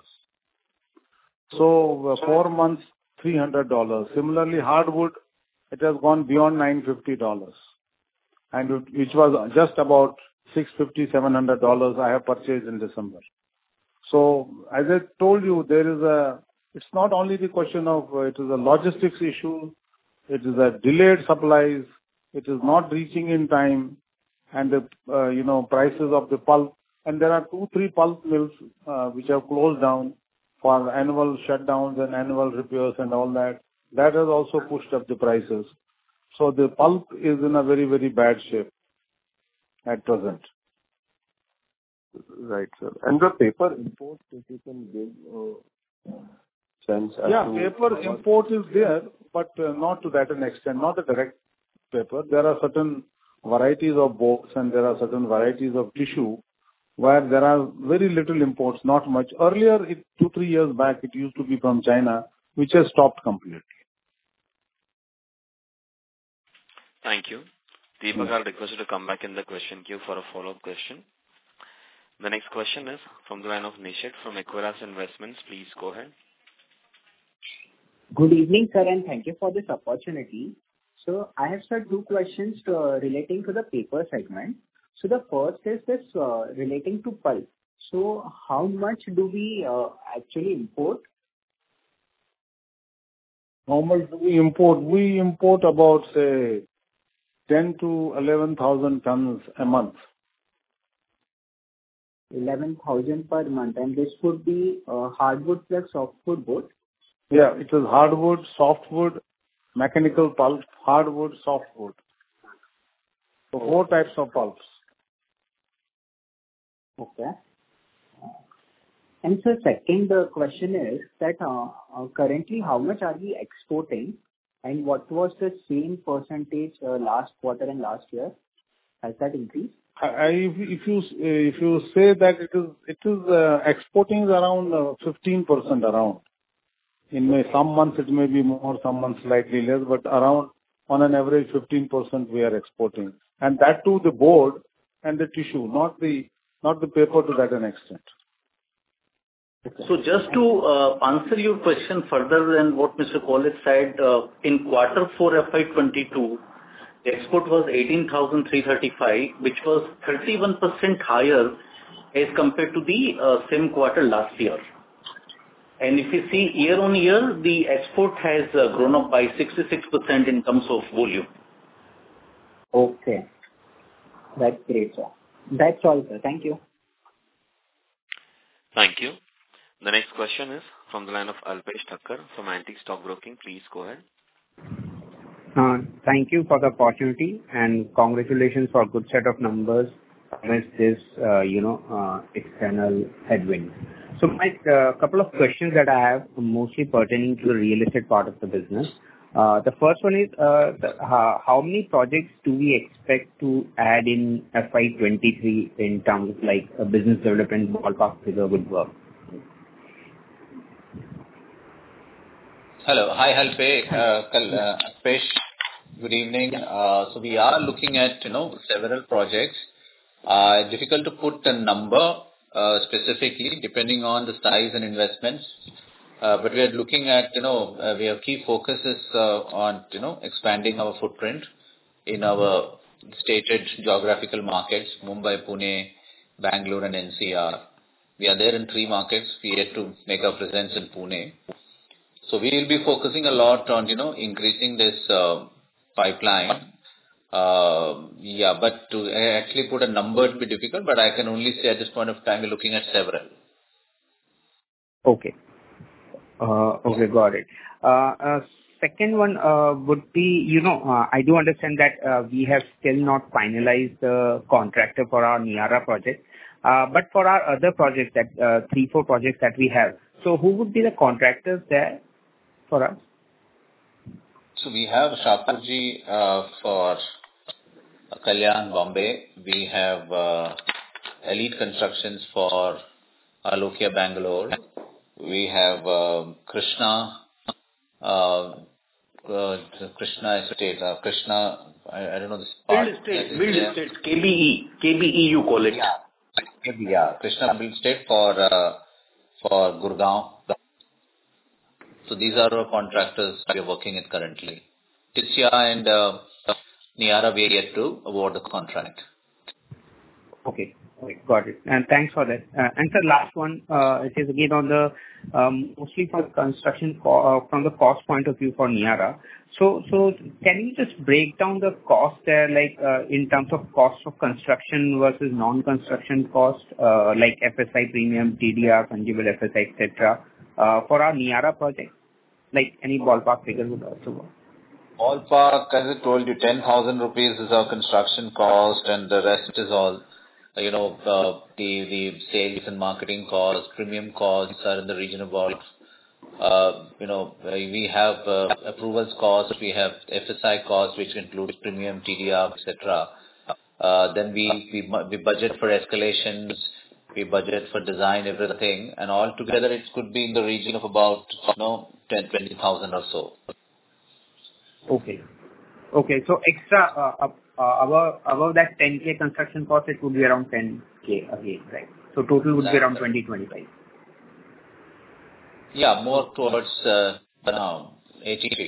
So 4 months, $300. Similarly, hardwood, it has gone beyond $950, and which was just about $650, $700 I have purchased in December. So as I told you, it's not only the question of it is a logistics issue, it is a delayed supplies, it is not reaching in time, and the prices of the pulp. And there are 2-3 pulp mills which have closed down for annual shutdowns and annual repairs and all that. That has also pushed up the prices. So the pulp is in a very, very bad shape at present. Right, sir. And the paper import, if you can give sense. Paper import is there, but not to that extent, not a direct paper. There are certain varieties of boards and there are certain varieties of tissue where there are very little imports, not much. Earlier, 2-3 years back, it used to be from China, which has stopped completely. Thank you. Deepak, I'll request you to come back in the question queue for a follow-up question. The next question is from the line of Nishit from Equirus Investments. Please go ahead. Good evening, sir, and thank you for this opportunity. So I have, sir, 2 questions relating to the paper segment. So the first is this relating to pulp. So how much do we actually import? How much do we import? We import about, say, 10 to 11,000 tons a month. 11,000 per month, and this would be hardwood plus softwood both? Yeah, it is hardwood, softwood, mechanical pulp, hardwood, softwood. So 4 types of pulps. Okay. And so second question is that currently how much are we exporting and what was the same percentage last quarter and last year? Has that increased? If you say that it is exporting is around 15% around. In some months it may be more, some months slightly less, but around on an average 15% we are exporting, and that too the board and the tissue, not the paper to that extent. So just to answer your question further than what Mr. Koul said, in Q4 FY22, the export was 18,335, which was 31% higher as compared to the same quarter last year. And if you see year-on-year, the export has grown up by 66% in terms of volume. Okay. That's great, sir. That's all, sir. Thank you. Thank you. The next question is from the line of Alpesh Thakkar from Antique Stock Broking. Please go ahead. Thank you for the opportunity and congratulations for a good set of numbers amidst this, external headwind. So my couple of questions that I have mostly pertaining to the real estate part of the business. The first one is, how many projects do we expect to add in FY23 in terms of like a business development ballpark figure would work? Hello. Hi, Alpesh. Good evening. So we are looking at, several projects. Difficult to put a number specifically depending on the size and investments. But we are looking at, we have key focuses on, expanding our footprint in our stated geographical markets, Mumbai, Pune, Bangalore and NCR. We are there in 3 markets. We yet to make our presence in Pune. So we will be focusing a lot on, increasing this pipeline. But to actually put a number would be difficult, but I can only say at this point of time we're looking at several. Okay. Okay, got it. Second one would be, I do understand that we have still not finalized the contractor for our Niara project. But for our other projects, that 3-4 projects that we have, so who would be the contractors there for us? So we have Shapoorji for Kalyan, Bombay. We have Elite Constructions for Alokia, Bangalore. We have Krishna Estate. Krishna, I don't know this part. Build Estate, KBE you call it. Yeah, Krishna Build Estate for Gurgaon. So these are our contractors we are working with currently. Tisya and Niara we are yet to award the contract. Okay, got it. And thanks for that. And the last one, it is again on the mostly for construction from the cost point of view for Niara. So can you just break down the cost there, like in terms of cost of construction versus non-construction cost, like FSI premium, TDR, fungible FSI, etc. For our Niara project, like any ballpark figure would also work. Ballpark, as I told you, 10,000 rupees is our construction cost, and the rest is all, the sales and marketing costs, premium costs are in the region of about, we have approvals costs, we have FSI costs, which includes premium, TDR, etc. Then we budget for escalations, we budget for design, everything, and all together it could be in the region of about 10,000-20,000 or so. Okay. So extra above that 10K construction cost, it would be around 10K again, right? So total would be around 20-25. Yeah, more towards 83.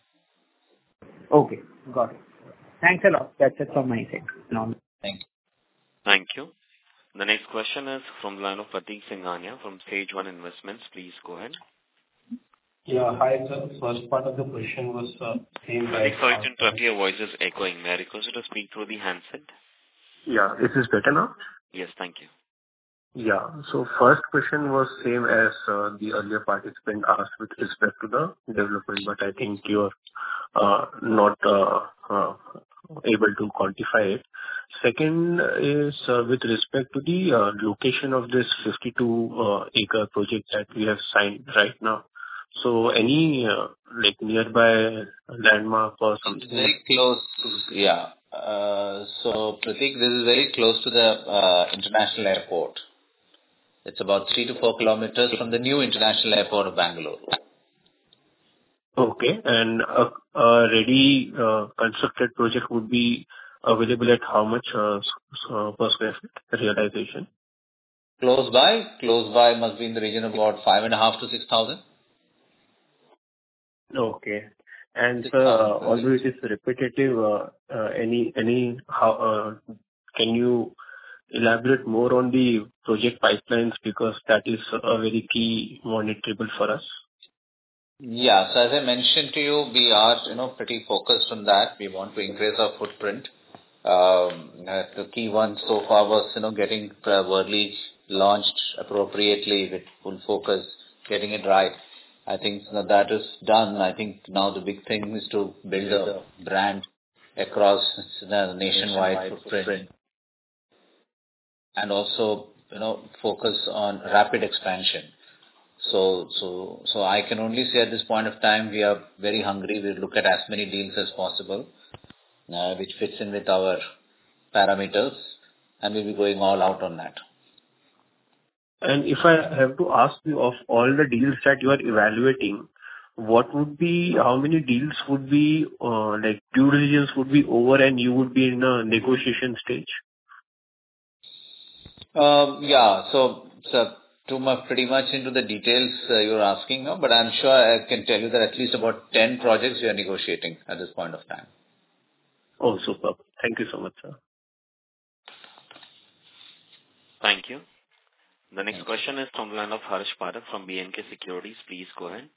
Okay, got it. Thanks a lot. That's it from my side. Thank you. Thank you. The next question is from the line of Pratik Singhania from Stage One Investments. Please go ahead. Yeah, hi sir. First part of the question was same like... Sorry to interrupt, your voice is echoing. May I request you to speak through the handset? Yeah, is this better now? Yes, thank you. Yeah, so first question was same as the earlier participant asked with respect to the development, but I think you're not able to quantify it. Second is with respect to the location of this 52-acre project that we have signed right now. So any nearby landmark or something? Very close. Yeah. So Pratik, this is very close to the international airport. It's about 3 to 4 kilometers from the new international airport of Bangalore. Okay, and a ready constructed project would be available at how much per square feet realization? Close by must be in the region of about 5,500 to 6,000. Okay. And although it is repetitive, can you elaborate more on the project pipelines because that is a very key monitorable for us? Yeah. So as I mentioned to you, we are, pretty focused on that. We want to increase our footprint. The key one so far was, getting Worli launched appropriately with full focus, getting it right. I think that is done. I think now the big thing is to build a brand across the nationwide footprint and also, focus on rapid expansion. So I can only say at this point of time, we are very hungry. We look at as many deals as possible, which fits in with our parameters, and we'll be going all out on that. And if I have to ask you of all the deals that you are evaluating, how many deals would be, like due diligence would be over and you would be in a negotiation stage? Yeah. So pretty much into the details you're asking now, but I'm sure I can tell you that at least about 10 projects we are negotiating at this point of time. Oh, superb. Thank you so much, sir. Thank you. The next question is from the line of Harsh Parak from B&K Securities. Please go ahead.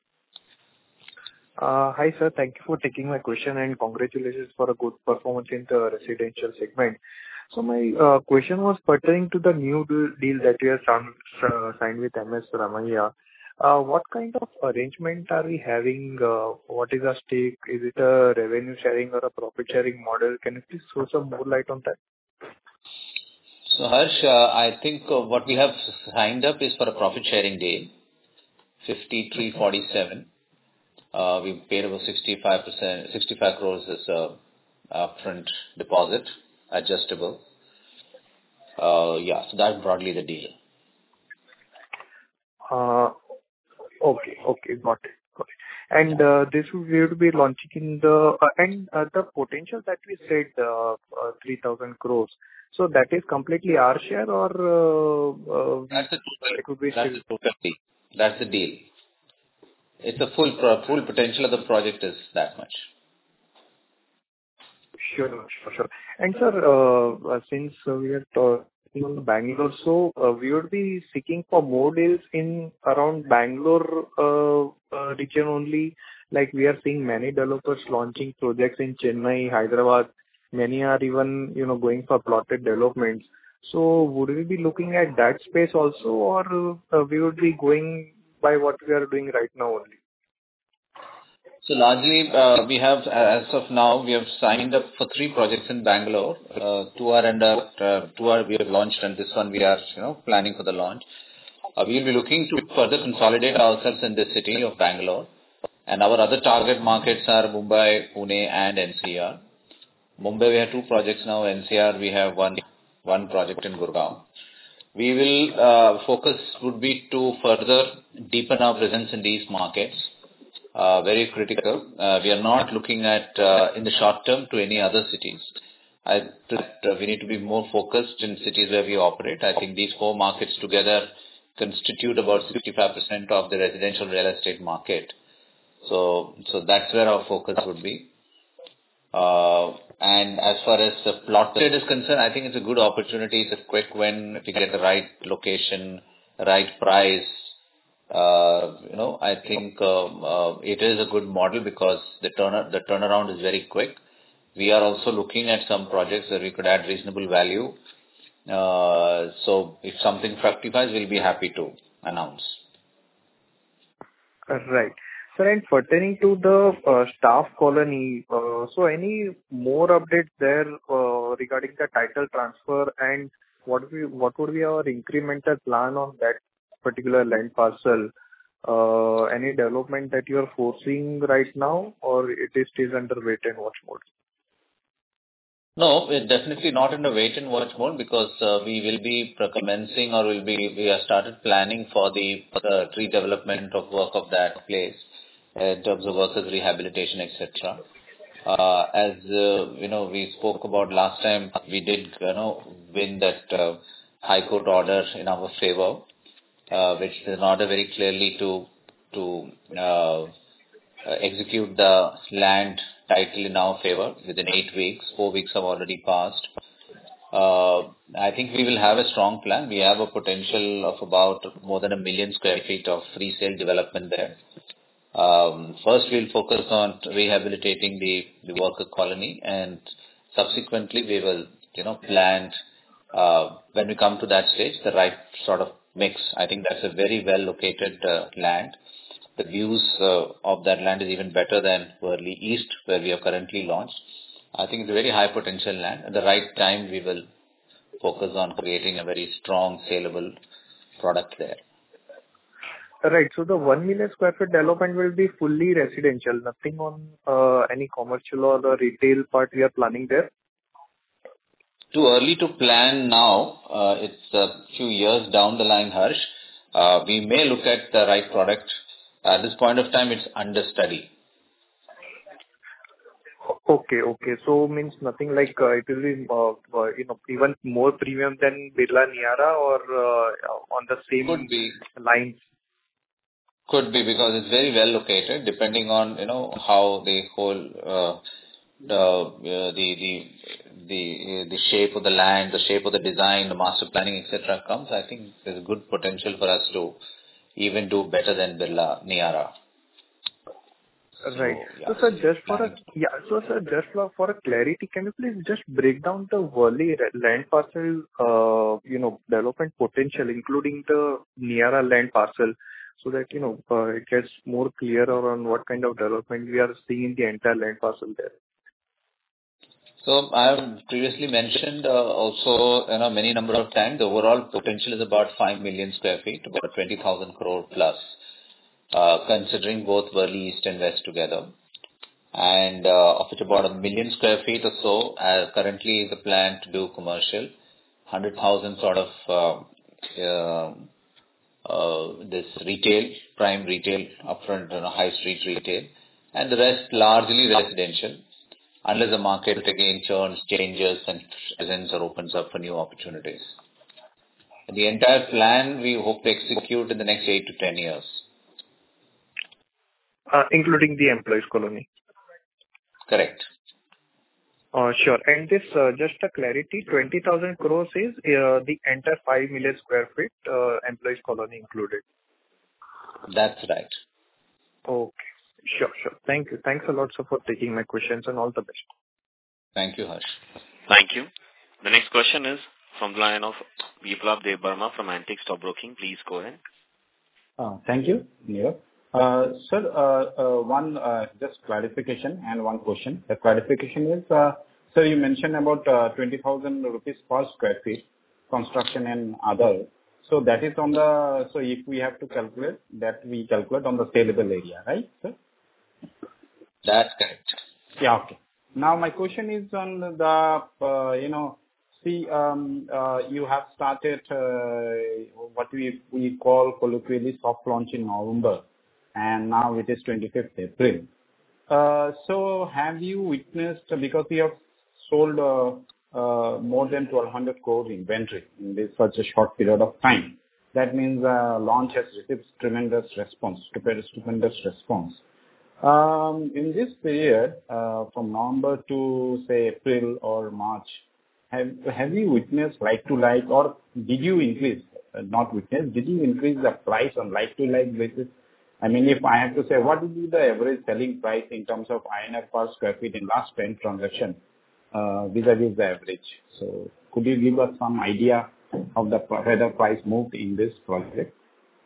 Hi, sir. Thank you for taking my question and congratulations for a good performance in the residential segment. So my question was pertaining to the new deal that you have signed with MS Ramaiah. What kind of arrangement are we having? What is our stake? Is it a revenue sharing or a profit sharing model? Can you please throw some more light on that? So Harsh, I think what we have signed up is for a profit sharing deal, 5347. We paid about 65 crores as a upfront deposit, adjustable. So that's broadly the deal. Okay, got it. And this we will be launching in the potential that we said 3,000 crores. So that is completely our share, or that's the it would be still... That's the deal. It's a full potential of the project is that much. Sure. And sir, since we are talking on Bangalore, so we would be seeking for more deals in around Bangalore region only. Like we are seeing many developers launching projects in Chennai, Hyderabad. Many are even, going for plotted developments. So would we be looking at that space also, or we would be going by what we are doing right now only? So largely, we have, as of now, we have signed up for 3 projects in Bangalore. 2 are we have launched, and this one we are, planning for the launch. We will be looking to further consolidate ourselves in the city of Bangalore. And our other target markets are Mumbai, Pune, and NCR. Mumbai, we have 2 projects now. NCR, we have one project in Gurgaon. We will, focus would be to further deepen our presence in these markets. Very critical. We are not looking at, in the short term, to any other cities. We need to be more focused in cities where we operate. I think these 4 markets together constitute about 65% of the residential real estate market. So that's where our focus would be. And as far as the plot trade is concerned, I think it's a good opportunity. It's a quick win if you get the right location, right price. I think it is a good model because the turnaround is very quick. We are also looking at some projects where we could add reasonable value. So if something fructifies, we'll be happy to announce. Right. Sir, and pertaining to the staff colony, so any more updates there regarding the title transfer, and what would be our incremental plan on that particular land parcel? Any development that you are foreseeing right now, or it is still under wait and watch mode? No, it's definitely not in the wait and watch mode because we will be commencing or we have started planning for the redevelopment of work of that place in terms of workers' rehabilitation, etc. As we spoke about last time, we did win that High Court order in our favor, which is an order very clearly to execute the land title in our favor within 8 weeks. 4 weeks have already passed. I think we will have a strong plan. We have a potential of about more than 1 million square feet of resale development there. First, we'll focus on rehabilitating the worker colony, and subsequently we will, plan when we come to that stage, the right sort of mix. I think that's a very well located land. The views of that land is even better than Worli East, where we have currently launched. I think it's a very high potential land. At the right time, we will focus on creating a very strong, saleable product there. Right. So the 1 million square feet development will be fully residential, nothing on any commercial or the retail part we are planning there? Too early to plan now. It's a few years down the line, Harsh. We may look at the right product. At this point of time, it's under study. Okay. So means nothing like it will be even more premium than Birla Niara or on the same lines. Could be, because it's very well located. Depending on how the whole the shape of the land, the shape of the design, the master planning, etc. comes. I think there's a good potential for us to even do better than Birla Niara. Right. So, sir, just for a clarity, can you please just break down the Worli land parcel, development potential, including the Niara land parcel, so that it gets more clearer on what kind of development we are seeing in the entire land parcel there. So I have previously mentioned also many number of times the overall potential is about 5 million square feet, about 20,000 crore plus. Considering both Worli East and West together, and of which about 1 million square feet or so currently is the plan to do commercial, 100,000 sort of this retail, prime retail, upfront high street retail, and the rest largely residential, unless the market again changes and presents or opens up for new opportunities. The entire plan we hope to execute in the next 8 to 10 years. Including the employees colony. Correct. Sure. And this, just a clarity, 20,000 crores is the entire 5 million square feet employees colony included. That's right. Okay. Sure. Thank you. Thanks a lot, sir, for taking my questions, and all the best. Thank you, Harsh. Thank you. The next question is from the line of Biplab Debbarma from Antique Stock Broking. Please go ahead. Thank you, Neerav. Sir, one just clarification and one question. The clarification is, sir, you mentioned about 20,000 rupees per square feet construction and other. So that is on the, so if we have to calculate, that we calculate on the saleable area, right, sir? That's correct. Yeah, okay. Now my question is on the, you have started what we call colloquially soft launch in November, and now it is 25th April. So have you witnessed, because you have sold more than 1,200 crore inventory in this such a short period of time, that means launch has received tremendous response. In this period, from November to say April or March, have you witnessed like to like, or did you increase, did you increase the price on like to like basis? I mean, if I have to say, what would be the average selling price in terms of INR per square feet in last 10 transactions vis-a-vis the average? So could you give us some idea of the whether price moved in this project?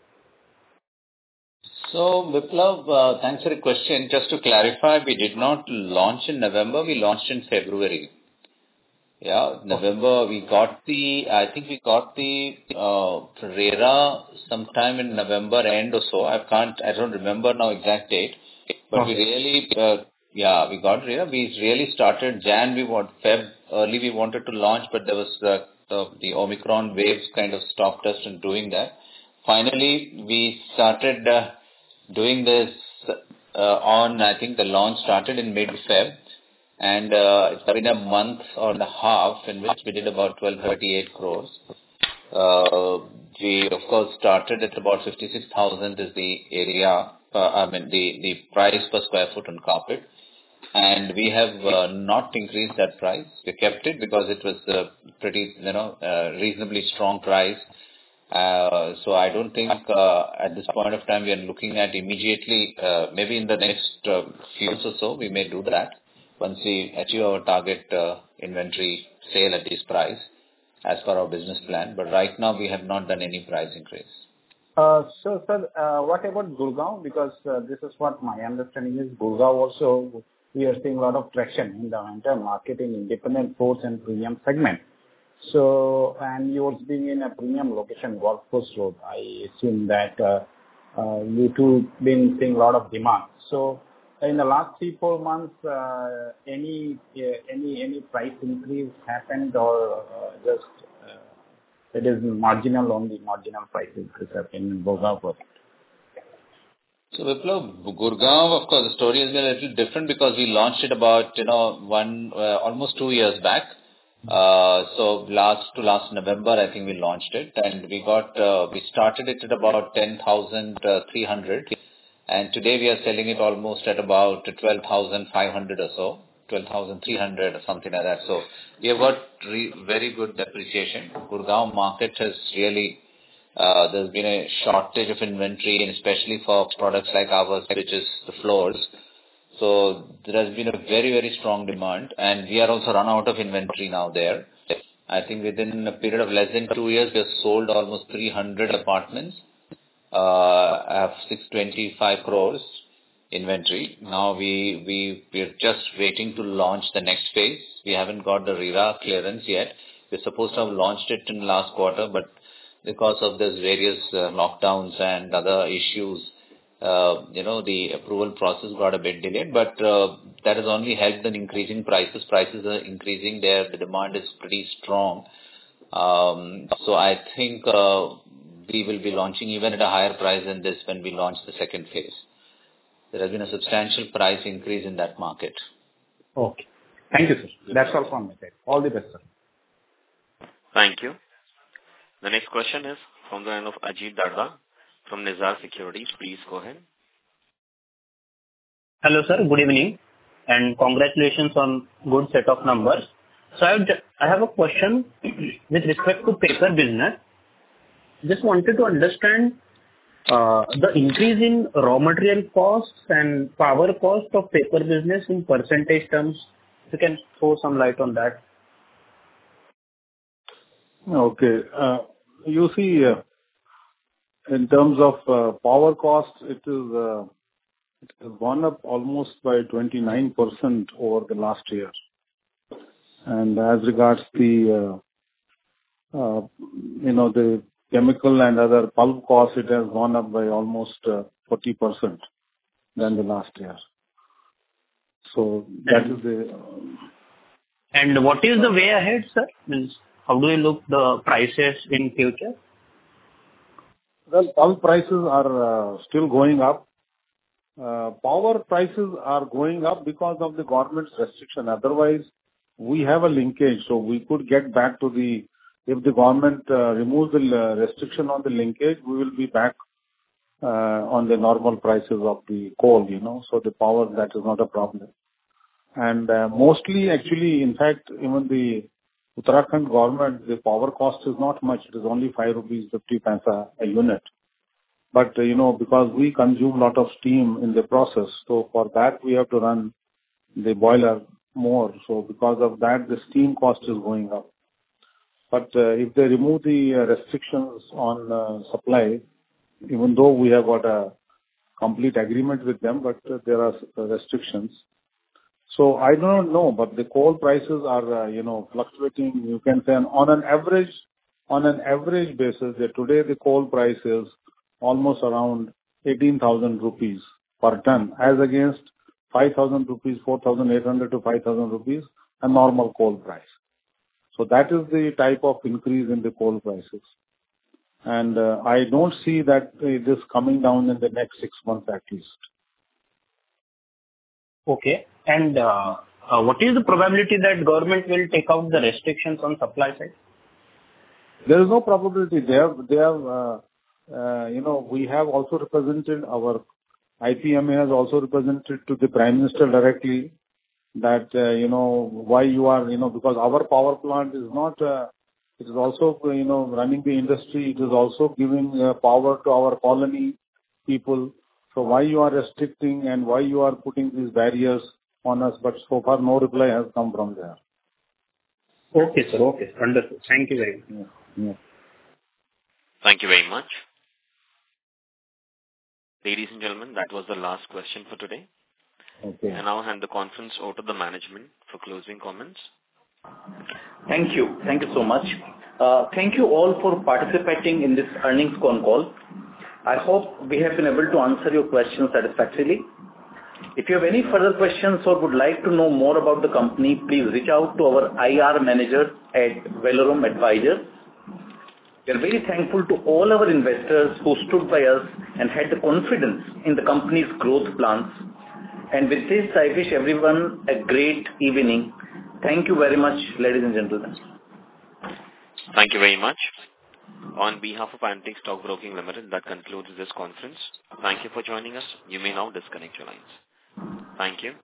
So, Biplab, thanks for the question. Just to clarify, we did not launch in November, we launched in February. Yeah, November, I think we got the RERA sometime in November end or so. I don't remember now exact date, but we really, we got RERA. We really started Feb early we wanted to launch, but there was the Omicron waves kind of stopped us from doing that. Finally, we started doing this I think the launch started in mid-Feb. And it's been a month or a half in which we did about 1,238 crores. We, of course, started at about 56,000 is the area, the price per square foot on carpet. and we have not increased that price. We kept it because it was pretty, reasonably strong price. So I don't think at this point of time we are looking at immediately, maybe in the next few months or so, we may do that once we achieve our target inventory sale at this price as per our business plan. But right now we have not done any price increase. So, sir, what about Gurgaon? Because this is what my understanding is. Gurgaon also, we are seeing a lot of traction in the entire market in independent stores and premium segment. So, and yours being in a premium location, Golf Course Road, I assume that you two been seeing a lot of demand. So, in the last 3-4 months, any price increase happened, or just it is marginal price increase happened in Gurgaon project? So Viplav, Gurgaon, of course, the story has been a little different because we launched it about almost 2 years back. So last November, I think we launched it, and we started it at about 10,300, and today we are selling it almost at about 12,500 or so, 12,300 or something like that. So we have got very good depreciation. Gurgaon market has really, there's been a shortage of inventory, and especially for products like ours, which is the floors. So there has been a very, very strong demand, and we are also run out of inventory now there. I think within a period of less than 2 years, we have sold almost 300 apartments, have 625 crores inventory. Now we are just waiting to launch the next phase. We haven't got the RERA clearance yet. We're supposed to have launched it in the last quarter, but because of these various lockdowns and other issues, the approval process got a bit delayed, but that has only helped in increasing prices. Prices are increasing there. The demand is pretty strong. So I think we will be launching even at a higher price than this when we launch the second phase. There has been a substantial price increase in that market. Okay. Thank you, sir. That's all from my side. All the best, sir. Thank you. The next question is from the line of Ajit Darda from Nizar Securities. Please go ahead. Hello, sir. Good evening, and congratulations on good set of numbers. So I have a question with respect to paper business. Just wanted to understand the increase in raw material costs and power cost of paper business in percentage terms. If you can throw some light on that. Okay. You see, in terms of power cost, it has gone up almost by 29% over the last year. And as regards the chemical and other pulp costs, it has gone up by almost 40% than the last year. So that is the. And what is the way ahead, sir? Means how do you look the prices in future? Well, pulp prices are still going up. Power prices are going up because of the government's restriction. Otherwise, we have a linkage, so we could get back to the. If the government removes the restriction on the linkage, we will be back on the normal prices of the coal, So the power, that is not a problem. And mostly, actually, in fact, even the Uttarakhand government, the power cost is not much. It is only 5 rupees 50 paisa a unit. But, because we consume a lot of steam in the process, so for that we have to run the boiler more. So because of that, the steam cost is going up. But if they remove the restrictions on supply, even though we have got a complete agreement with them, but there are restrictions. So I don't know, but the coal prices are, fluctuating. You can say on an average basis, that today the coal price is almost around 18,000 rupees per ton, as against 5,000 rupees, 4,800 to 5,000 rupees, a normal coal price. So that is the type of increase in the coal prices. And I don't see that it is coming down in the next 6 months at least. Okay. And what is the probability that government will take out the restrictions on supply side? There is no probability. They have, we have also represented our IPMA has also represented to the Prime Minister directly that, why you are, because our power plant is not, it is also, running the industry. It is also giving power to our colony people. So why you are restricting and why you are putting these barriers on us? But so far, no reply has come from there. Okay, sir. Okay. Understood. Thank you very much. Yeah. Thank you very much. Ladies and gentlemen, that was the last question for today. Okay. And now hand the conference over to the management for closing comments. Thank you. Thank you so much. Thank you all for participating in this earnings con call. I hope we have been able to answer your questions satisfactorily. If you have any further questions or would like to know more about the company, please reach out to our IR manager at Velorum Advisors. We are very thankful to all our investors who stood by us and had the confidence in the company's growth plans. And with this, I wish everyone a great evening. Thank you very much, ladies and gentlemen. Thank you very much. On behalf of Antique Stock Broking Limited, that concludes this conference. Thank you for joining us. You may now disconnect your lines. Thank you.